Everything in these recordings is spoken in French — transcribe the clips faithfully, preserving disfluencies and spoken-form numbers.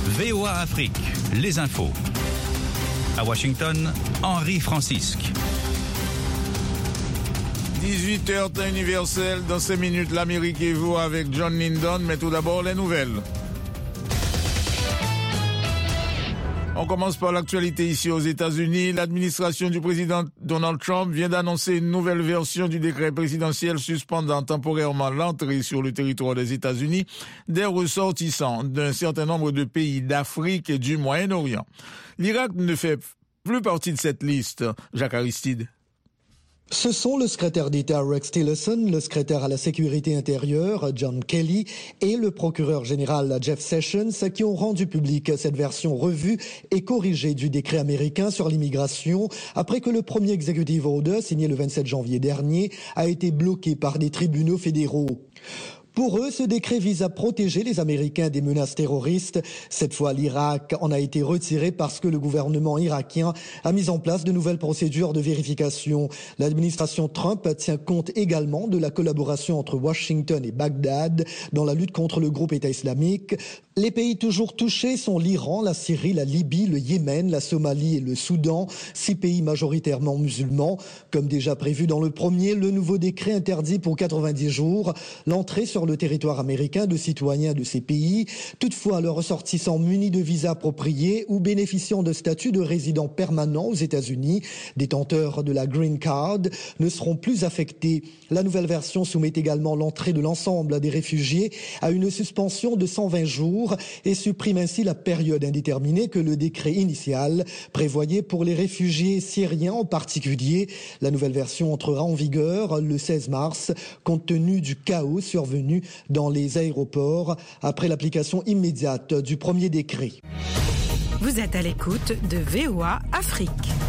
V O A Afrique, les infos. À Washington, Henri Francisque. dix-huit heures temps universel, dans cinq minutes, l'Amérique et vous avec John Lindon, mais tout d'abord les nouvelles. On commence par l'actualité ici aux États-Unis. L'administration du président Donald Trump vient d'annoncer une nouvelle version du décret présidentiel suspendant temporairement l'entrée sur le territoire des États-Unis des ressortissants d'un certain nombre de pays d'Afrique et du Moyen-Orient. L'Irak ne fait plus partie de cette liste. Jacques Aristide. Ce sont le secrétaire d'État Rex Tillerson, le secrétaire à la sécurité intérieure John Kelly et le procureur général Jeff Sessions qui ont rendu publique cette version revue et corrigée du décret américain sur l'immigration après que le premier executive order signé le vingt-sept janvier dernier a été bloqué par des tribunaux fédéraux. Pour eux, ce décret vise à protéger les Américains des menaces terroristes. Cette fois, l'Irak en a été retiré parce que le gouvernement irakien a mis en place de nouvelles procédures de vérification. L'administration Trump tient compte également de la collaboration entre Washington et Bagdad dans la lutte contre le groupe État islamique. Les pays toujours touchés sont l'Iran, la Syrie, la Libye, le Yémen, la Somalie et le Soudan, six pays majoritairement musulmans. Comme déjà prévu dans le premier, le nouveau décret interdit pour quatre-vingt-dix jours l'entrée sur le territoire américain de citoyens de ces pays. Toutefois, leurs ressortissants munis de visas appropriés ou bénéficiant de statut de résident permanent aux États-Unis, détenteurs de la Green Card, ne seront plus affectés. La nouvelle version soumet également l'entrée de l'ensemble des réfugiés à une suspension de cent vingt jours et supprime ainsi la période indéterminée que le décret initial prévoyait pour les réfugiés syriens en particulier. La nouvelle version entrera en vigueur le seize mars, compte tenu du chaos survenu dans les aéroports après l'application immédiate du premier décret. Vous êtes à l'écoute de V O A Afrique.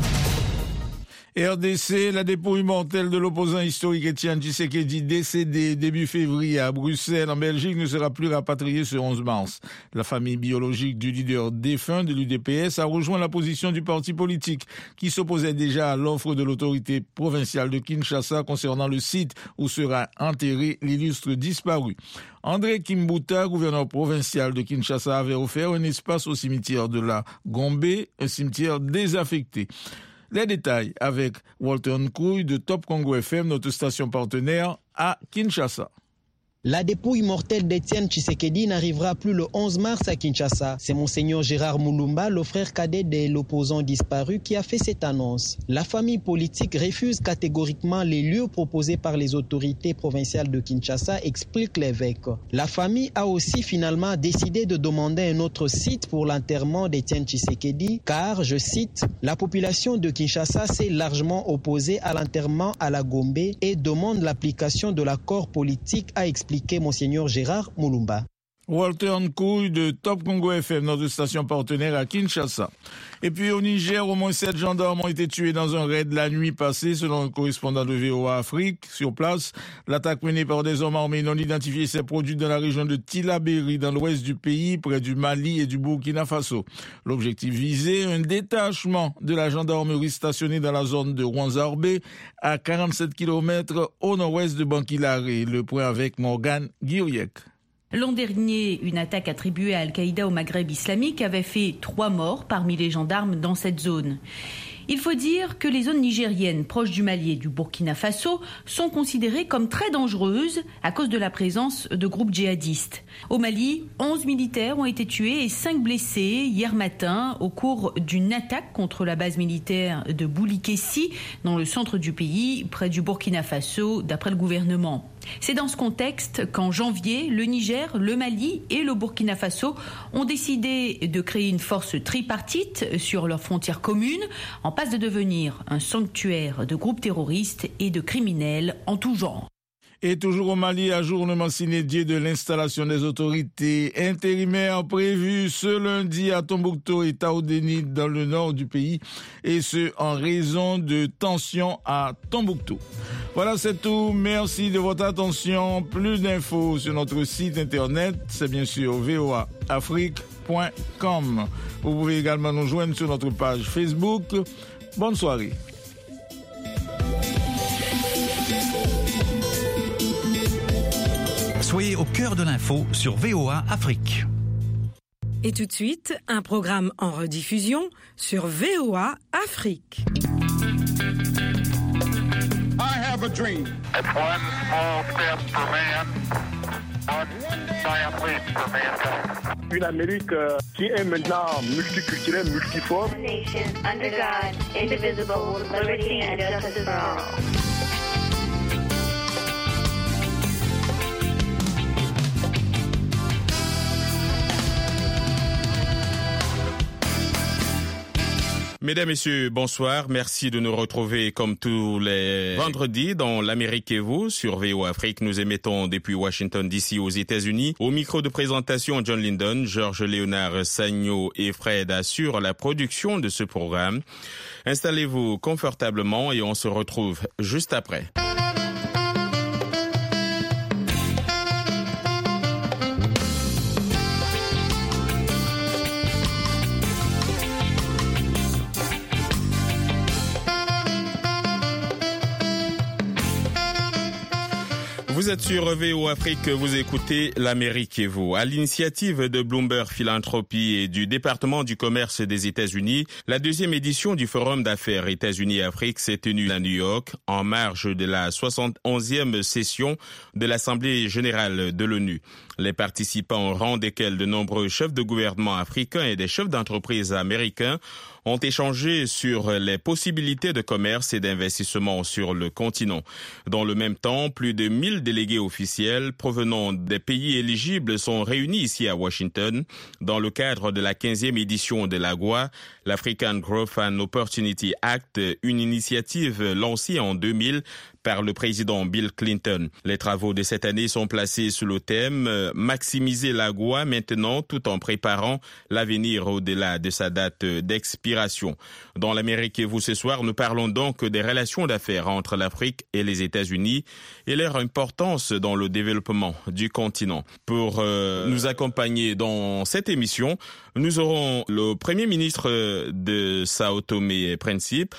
R D C, la dépouille mortelle de l'opposant historique Étienne Tshisekedi, décédé début février à Bruxelles, en Belgique, ne sera plus rapatriée ce onze mars. La famille biologique du leader défunt de l'U D P S a rejoint la position du parti politique qui s'opposait déjà à l'offre de l'autorité provinciale de Kinshasa concernant le site où sera enterré l'illustre disparu. André Kimbuta, gouverneur provincial de Kinshasa, avait offert un espace au cimetière de la Gombe, un cimetière désaffecté. Les détails avec Walter Nkouy de Top Congo F M, notre station partenaire à Kinshasa. La dépouille mortelle d'Étienne Tshisekedi n'arrivera plus le onze mars à Kinshasa. C'est Monseigneur Gérard Moulumba, le frère cadet de l'opposant disparu, qui a fait cette annonce. La famille politique refuse catégoriquement les lieux proposés par les autorités provinciales de Kinshasa, explique l'évêque. La famille a aussi finalement décidé de demander un autre site pour l'enterrement d'Étienne Tshisekedi, car, je cite, la population de Kinshasa s'est largement opposée à l'enterrement à la Gombe et demande l'application de l'accord politique, a expliqué Monseigneur Gérard Moulumba. Walter Nkouy de Top Congo F M, notre station partenaire à Kinshasa. Et puis au Niger, au moins sept gendarmes ont été tués dans un raid la nuit passée, selon un correspondant de V O A Afrique. Sur place, l'attaque menée par des hommes armés non identifiés s'est produite dans la région de Tillabéri, dans l'ouest du pays, près du Mali et du Burkina Faso. L'objectif visé, un détachement de la gendarmerie stationnée dans la zone de Rwanzarbe, à quarante-sept kilomètres au nord-ouest de Bankilaré. Le point avec Morgan Guiriec. L'an dernier, une attaque attribuée à Al-Qaïda au Maghreb islamique avait fait trois morts parmi les gendarmes dans cette zone. Il faut dire que les zones nigériennes proches du Mali et du Burkina Faso sont considérées comme très dangereuses à cause de la présence de groupes djihadistes. Au Mali, onze militaires ont été tués et cinq blessés hier matin au cours d'une attaque contre la base militaire de Boulikessi dans le centre du pays, près du Burkina Faso, d'après le gouvernement. C'est dans ce contexte qu'en janvier, le Niger, le Mali et le Burkina Faso ont décidé de créer une force tripartite sur leurs frontières communes, en passe de devenir un sanctuaire de groupes terroristes et de criminels en tout genre. Et toujours au Mali, ajournement sine-die de l'installation des autorités intérimaires prévues ce lundi à Tombouctou et Taoudéni dans le nord du pays, et ce en raison de tensions à Tombouctou. Voilà, c'est tout. Merci de votre attention. Plus d'infos sur notre site internet, c'est bien sûr v o a afrique point com. Vous pouvez également nous joindre sur notre page Facebook. Bonne soirée. Soyez au cœur de l'info sur V O A Afrique. Et tout de suite, un programme en rediffusion sur V O A Afrique. I have a dream. It's one small step for man, one giant leap for mankind. Une Amérique euh, qui est maintenant multiculturelle, multiforme. Nation under God, indivisible, with liberty and justice for all. Mesdames, Messieurs, bonsoir. Merci de nous retrouver comme tous les vendredis dans l'Amérique et vous sur V O A Afrique. Nous émettons depuis Washington D C aux États-Unis. Au micro de présentation, John Linden, Georges Léonard Sagno et Fred assurent la production de ce programme. Installez-vous confortablement et on se retrouve juste après. Vous êtes sur V O Afrique, vous écoutez l'Amérique et vous. À l'initiative de Bloomberg Philanthropy et du département du commerce des États-Unis, la deuxième édition du Forum d'affaires États-Unis-Afrique s'est tenue à New York en marge de la soixante et onzième session de l'Assemblée générale de l'ONU. Les participants, au rang desquels de nombreux chefs de gouvernement africains et des chefs d'entreprise américains, ont échangé sur les possibilités de commerce et d'investissement sur le continent. Dans le même temps, plus de mille délégués officiels provenant des pays éligibles sont réunis ici à Washington dans le cadre de la quinzième édition de l'A G O A, l'African Growth and Opportunity Act, une initiative lancée en deux mille par le président Bill Clinton. Les travaux de cette année sont placés sous le thème « Maximiser l'A G O A maintenant tout en préparant l'avenir au-delà de sa date d'expiration ». Dans l'Amérique et vous ce soir, nous parlons donc des relations d'affaires entre l'Afrique et les États-Unis et leur importance dans le développement du continent. Pour euh, nous accompagner dans cette émission, nous aurons le Premier ministre de Sao Tomé et Principe,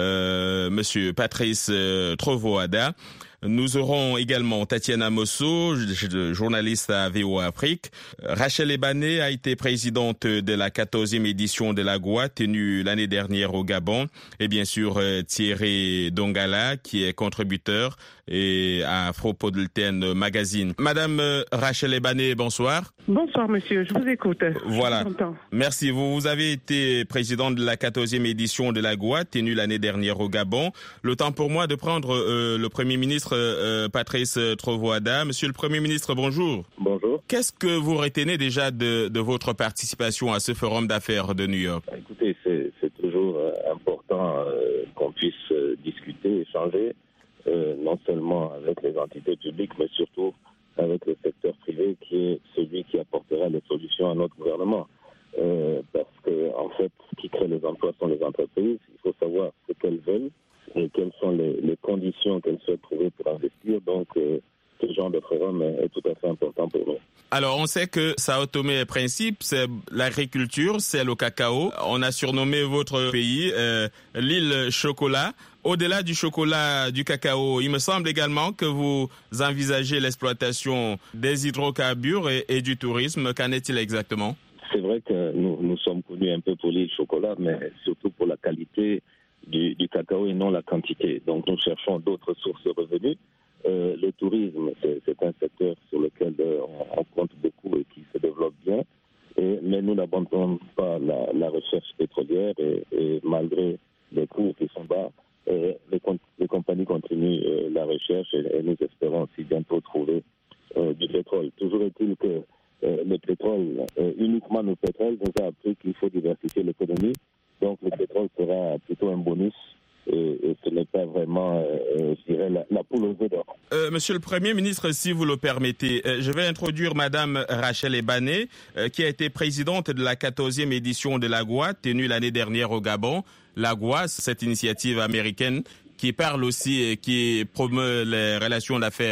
Euh, Monsieur Patrice euh, Trovoada. Nous aurons également Tatiana Mosso, journaliste à V O A Afrique. Rachel Ebané a été présidente de la quatorzième édition de l'A G O A, tenue l'année dernière au Gabon. Et bien sûr, Thierry Dongala, qui est contributeur et à Afropolitan Magazine. Madame Rachel Ebané, bonsoir. Bonsoir, monsieur. Je vous écoute. Voilà. Je vous Merci. Vous, vous avez été présidente de la quatorzième édition de l'A G O A, tenue l'année dernière au Gabon. Le temps pour moi de prendre euh, le Premier ministre Euh, Patrice Trovoada. Monsieur le Premier ministre, bonjour. Bonjour. Qu'est-ce que vous retenez déjà de, de votre participation à ce forum d'affaires de New York? Écoutez, c'est, c'est toujours euh, important euh, qu'on puisse euh, discuter, échanger, euh, non seulement avec les entités publiques, mais surtout avec le secteur privé qui est celui qui apportera les solutions à notre gouvernement. Euh, parce que, en fait, ce qui crée les emplois sont les entreprises. Il faut savoir ce qu'elles veulent et quelles sont les, les conditions qu'elles souhaitent trouver pour investir. Donc, euh, ce genre de forum est, est tout à fait important pour nous. Alors, on sait que Sao Tomé et Principe, c'est l'agriculture, c'est le cacao. On a surnommé votre pays euh, l'île chocolat. Au-delà du chocolat, du cacao, il me semble également que vous envisagez l'exploitation des hydrocarbures et, et du tourisme. Qu'en est-il exactement? C'est vrai que nous, nous sommes connus un peu pour l'île chocolat, mais surtout pour la qualité Du, du cacao et non la quantité. Donc nous cherchons d'autres sources de revenus. Euh, le tourisme, c'est, c'est un secteur sur lequel euh, on, on compte beaucoup et qui se développe bien. Et, mais nous n'abandonnons pas la, la recherche pétrolière et, et malgré les cours qui sont bas, et les, les compagnies continuent euh, la recherche et, et nous espérons aussi bientôt trouver euh, du pétrole. Toujours est-il que euh, le pétrole, euh, uniquement le pétrole, nous a appris qu'il faut diversifier l'économie. Donc le pétrole sera plutôt un bonus et, et ce n'est pas vraiment, euh, je dirais, la, la poule aux œufs d'or. Euh, Monsieur le Premier ministre, si vous le permettez, euh, je vais introduire Madame Rachel Ebané, euh, qui a été présidente de la quatorzième édition de l'A G O A, tenue l'année dernière au Gabon. L'A G O A, cette initiative américaine qui parle aussi et qui promeut les relations d'affaires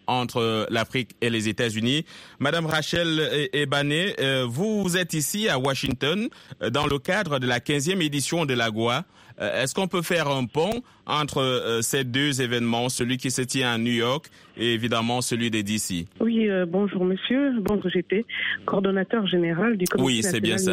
entre l'Afrique et les États-Unis. Madame Rachel Ebané, vous êtes ici à Washington dans le cadre de la quinzième édition de l'AGOA. Est-ce qu'on peut faire un pont entre ces deux événements, celui qui se tient à New York et évidemment celui des D C? Oui, euh, bonjour monsieur. Bonjour, j'étais coordonnateur général du comité oui, c'est bien ça.